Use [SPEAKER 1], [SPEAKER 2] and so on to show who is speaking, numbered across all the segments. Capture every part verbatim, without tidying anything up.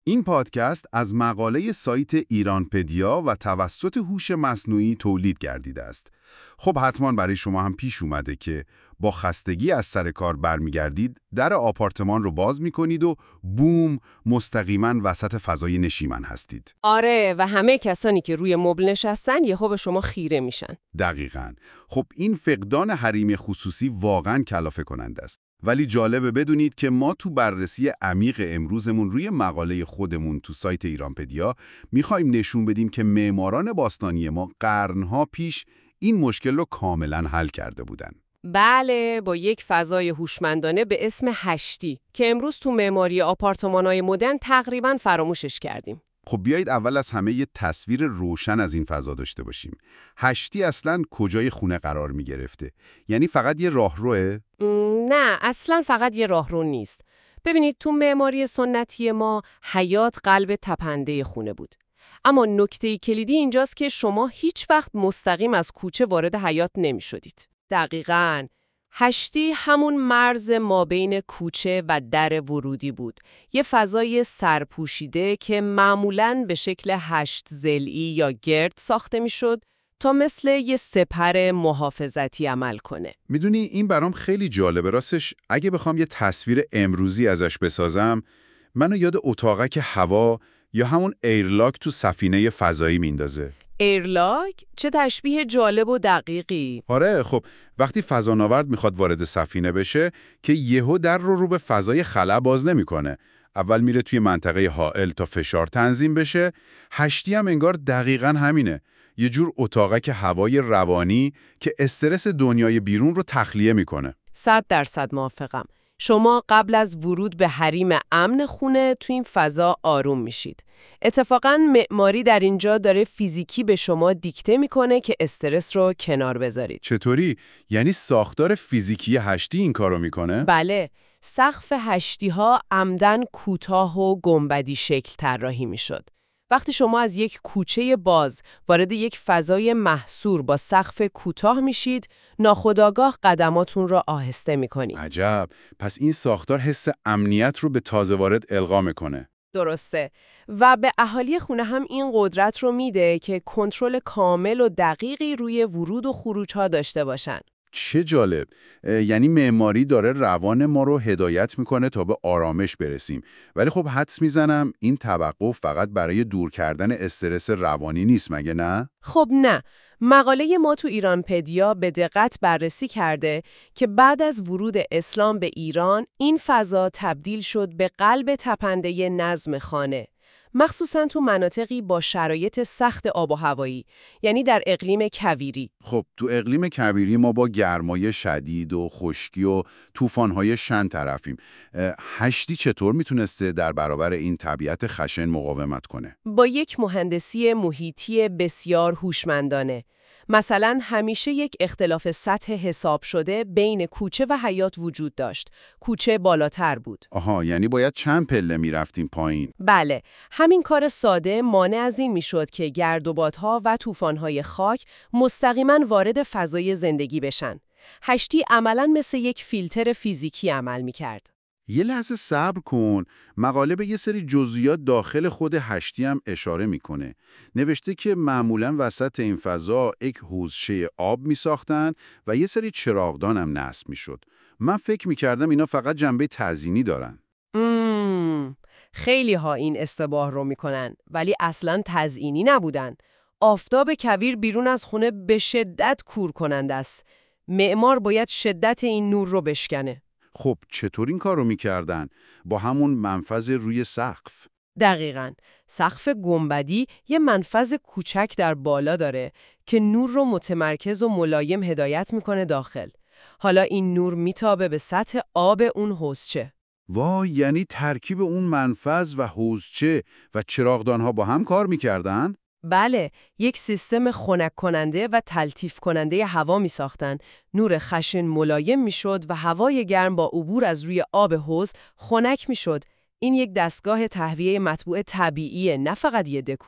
[SPEAKER 1] این پادکست از مقاله سایت ایرانپدیا و توسط هوش مصنوعی تولید گردیده است. خب حتما برای شما هم پیش اومده که با خستگی از سر کار برمیگردید، در آپارتمان رو باز میکنید و بوم مستقیما وسط فضای نشیمن هستید.
[SPEAKER 2] آره، و همه کسانی که روی مبل نشستن یهو به شما خیره میشن.
[SPEAKER 1] دقیقاً. خب این فقدان حریم خصوصی واقعاً کلافه کننده است. ولی جالبه بدونید که ما تو بررسی عمیق امروزمون روی مقاله خودمون تو سایت ایرانپدیا میخوایم نشون بدیم که معماران باستانی ما قرنها پیش این مشکل رو کاملا حل کرده بودن.
[SPEAKER 2] بله، با یک فضای هوشمندانه به اسم هشتی که امروز تو معماری آپارتمان‌های مدرن تقریباً فراموشش کردیم.
[SPEAKER 1] خب بیایید اول از همه یه تصویر روشن از این فضا داشته باشیم. هشتی اصلاً کجای خونه قرار می گرفته؟ یعنی فقط یه راهروه؟
[SPEAKER 2] نه، اصلاً فقط یه راهرو نیست. ببینید تو معماری سنتی ما حیاط قلب تپنده خونه بود. اما نکته کلیدی اینجاست که شما هیچ وقت مستقیم از کوچه وارد حیاط نمی شدید. دقیقاً. هشتی همون مرز مابین کوچه و در ورودی بود. یه فضای سرپوشیده که معمولاً به شکل هشت ضلعی یا گرد ساخته میشد تا مثل یه سپر محافظتی عمل کنه.
[SPEAKER 1] میدونی این برام خیلی جالبه. راستش اگه بخوام یه تصویر امروزی ازش بسازم، منو یاد اتاقک هوا یا همون ایرلاک تو سفینه فضایی میندازه.
[SPEAKER 2] ایرلاک؟ چه تشبیه جالب و دقیقی.
[SPEAKER 1] آره، خب وقتی فضانورد میخواد وارد سفینه بشه که یهو در رو رو به فضای خلا باز نمیکنه. اول میره توی منطقه حائل تا فشار تنظیم بشه. هشتی هم انگار دقیقاً همینه. یه جور اتاقک هوای روانی که استرس دنیای بیرون رو تخلیه میکنه.
[SPEAKER 2] صد درصد موافقم. شما قبل از ورود به حریم امن خونه تو این فضا آروم میشید. اتفاقاً معماری در اینجا داره فیزیکی به شما دیکته میکنه که استرس رو کنار بذارید.
[SPEAKER 1] چطوری؟ یعنی ساختار فیزیکی هشتی این کارو میکنه؟
[SPEAKER 2] بله، سقف هشتی ها عمدن کوتاه و گنبدی شکل طراحی میشد. وقتی شما از یک کوچه باز وارد یک فضای محصور با سقف کوتاه میشید، ناخودآگاه قدماتون را آهسته میکنید.
[SPEAKER 1] عجب، پس این ساختار حس امنیت رو به تازه وارد القا میکنه.
[SPEAKER 2] درسته. و به اهالی خونه هم این قدرت رو میده که کنترل کامل و دقیقی روی ورود و خروج‌ها داشته باشن.
[SPEAKER 1] چه جالب. یعنی معماری داره روان ما رو هدایت میکنه تا به آرامش برسیم. ولی خب حدس میزنم این توقف فقط برای دور کردن استرس روانی نیست، مگه نه؟
[SPEAKER 2] خب نه. مقاله ما تو ایرانپدیا به دقت بررسی کرده که بعد از ورود اسلام به ایران این فضا تبدیل شد به قلب تپنده نظم خانه. مخصوصاً تو مناطقی با شرایط سخت آب و هوایی، یعنی در اقلیم کویری.
[SPEAKER 1] خب تو اقلیم کویری ما با گرمای شدید و خشکی و طوفان‌های شن طرفیم. هشتی چطور میتونسته در برابر این طبیعت خشن مقاومت کنه؟
[SPEAKER 2] با یک مهندسی محیطی بسیار هوشمندانه. مثلا همیشه یک اختلاف سطح حساب شده بین کوچه و حیاط وجود داشت. کوچه بالاتر بود.
[SPEAKER 1] آها، یعنی باید چند پله میرفتیم پایین.
[SPEAKER 2] بله، همین کار ساده مانع از این میشد که گرد و بادها و طوفان‌های خاک مستقیما وارد فضای زندگی بشن. هشتی عملاً مثل یک فیلتر فیزیکی عمل میکرد.
[SPEAKER 1] یه لحظه صبر کن. مقاله به یه سری جزئیات داخل خود هشتی هم اشاره میکنه. نوشته که معمولاً وسط این فضا یک حوضچه آب میساختن و یه سری چراغدان هم نصب میشد. من فکر میکردم اینا فقط جنبه تزیینی دارن.
[SPEAKER 2] مم. خیلی ها این اشتباه رو میکنن، ولی اصلاً تزیینی نبودن. آفتاب کویر بیرون از خونه به شدت کور کننده است. معمار باید شدت این نور رو بشکنه.
[SPEAKER 1] خب چطور این کار رو میکردن؟ با همون منفذ روی سقف؟
[SPEAKER 2] دقیقاً. سقف گنبدی یه منفذ کوچک در بالا داره که نور رو متمرکز و ملایم هدایت میکنه داخل. حالا این نور میتابه به سطح آب اون حوضچه.
[SPEAKER 1] وای، یعنی ترکیب اون منفذ و حوضچه و چراغدان‌ها با هم کار میکردن؟
[SPEAKER 2] بله، یک سیستم خنک کننده و تلطیف کننده هوا می ساختن. نور خشن ملایم می شد و هوای گرم با عبور از روی آب حوض خنک می شد. این یک دستگاه تهویه مطبوع طبیعیه، نه فقط یه دکور.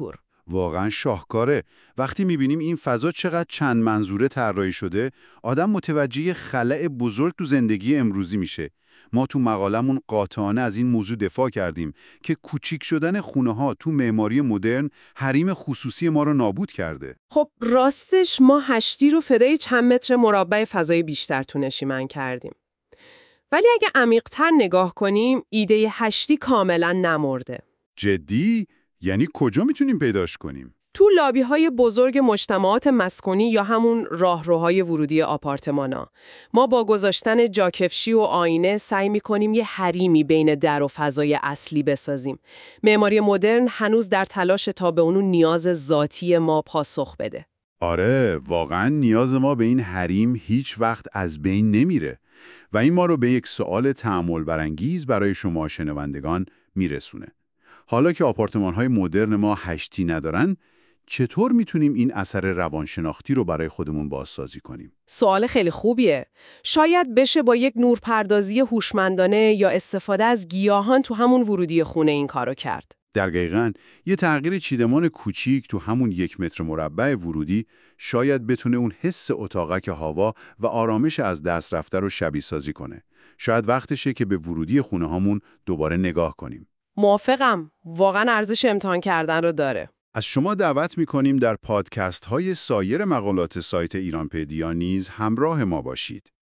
[SPEAKER 1] واقعا شاهکاره. وقتی میبینیم این فضا چقدر چند منظوره طراحی شده، آدم متوجه خلأ بزرگ تو زندگی امروزی میشه. ما تو مقالمون قاطعانه از این موضوع دفاع کردیم که کوچیک شدن خونه‌ها تو معماری مدرن حریم خصوصی ما رو نابود کرده.
[SPEAKER 2] خب راستش ما هشتی رو فدای چند متر مربع فضای بیشتر تو نشیمن کردیم. ولی اگه عمیق‌تر نگاه کنیم، ایده هشتی کاملا نمرده.
[SPEAKER 1] جدی؟ یعنی کجا میتونیم پیداش کنیم؟
[SPEAKER 2] تو لابی‌های بزرگ مجتمعات مسکونی یا همون راهروهای ورودی آپارتمانا، ما با گذاشتن جاکفشی و آینه سعی می‌کنیم یه حریمی بین در و فضای اصلی بسازیم. معماری مدرن هنوز در تلاش تا به اون نیاز ذاتی ما پاسخ بده.
[SPEAKER 1] آره، واقعا نیاز ما به این حریم هیچ وقت از بین نمیره و این ما رو به یک سوال تأمل برانگیز برای شما شنوندگان میرسونه. حالا که آپارتمان‌های مدرن ما هشتی ندارن، چطور میتونیم این اثر روانشناختی رو برای خودمون بازسازی کنیم؟
[SPEAKER 2] سوال خیلی خوبیه. شاید بشه با یک نورپردازی هوشمندانه یا استفاده از گیاهان تو همون ورودی خونه این کارو کرد.
[SPEAKER 1] دقیقاً، یه تغییر چیدمان کوچیک تو همون یک متر مربع ورودی شاید بتونه اون حس اتاقک هوا و آرامش از دست رفته رو شبیه سازی کنه. شاید وقتشه که به ورودی خونه هامون دوباره نگاه کنیم.
[SPEAKER 2] موافقم. واقعا ارزش امتحان کردن رو داره.
[SPEAKER 1] از شما دعوت می‌کنیم در پادکست های سایر مقالات سایت ایرانپدیا نیز همراه ما باشید.